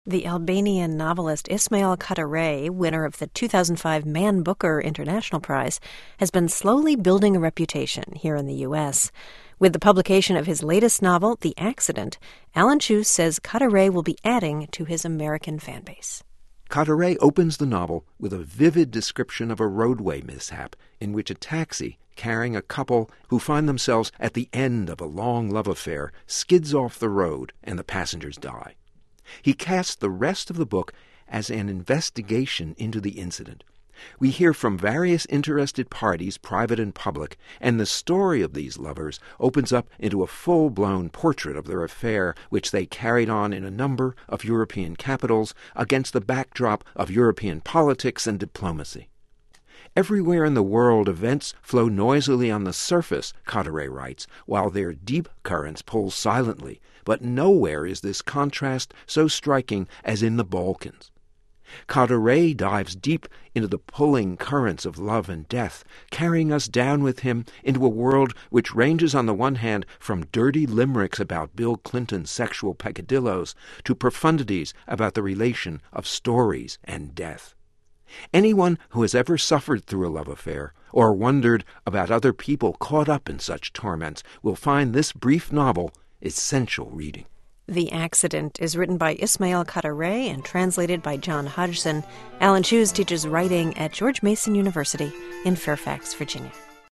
The Albanian novelist Ismail Kadare, winner of the 2005 Man Booker International Prize, has been slowly building a reputation here in the U.S. With the publication of his latest novel, The Accident, Alan Cheuse says Kadare will be adding to his American fan base. Kadare opens the novel with a vivid description of a roadway mishap in which a taxi carrying a couple who find themselves at the end of a long love affair skids off the road and the passengers die. He casts the rest of the book as an investigation into the incident. We hear from various interested parties, private and public, and the story of these lovers opens up into a full-blown portrait of their affair, which they carried on in a number of European capitals against the backdrop of European politics and diplomacy. Everywhere in the world, events flow noisily on the surface, Kadare writes, while their deep currents pull silently, but nowhere is this contrast so striking as in the Balkans. Kadare dives deep into the pulling currents of love and death, carrying us down with him into a world which ranges on the one hand from dirty limericks about Bill Clinton's sexual peccadillos to profundities about the relation of stories and death. Anyone who has ever suffered through a love affair or wondered about other people caught up in such torments will find this brief novel essential reading. The Accident is written by Ismail Kadare and translated by John Hodgson. Alan Cheuse teaches writing at George Mason University in Fairfax, Virginia.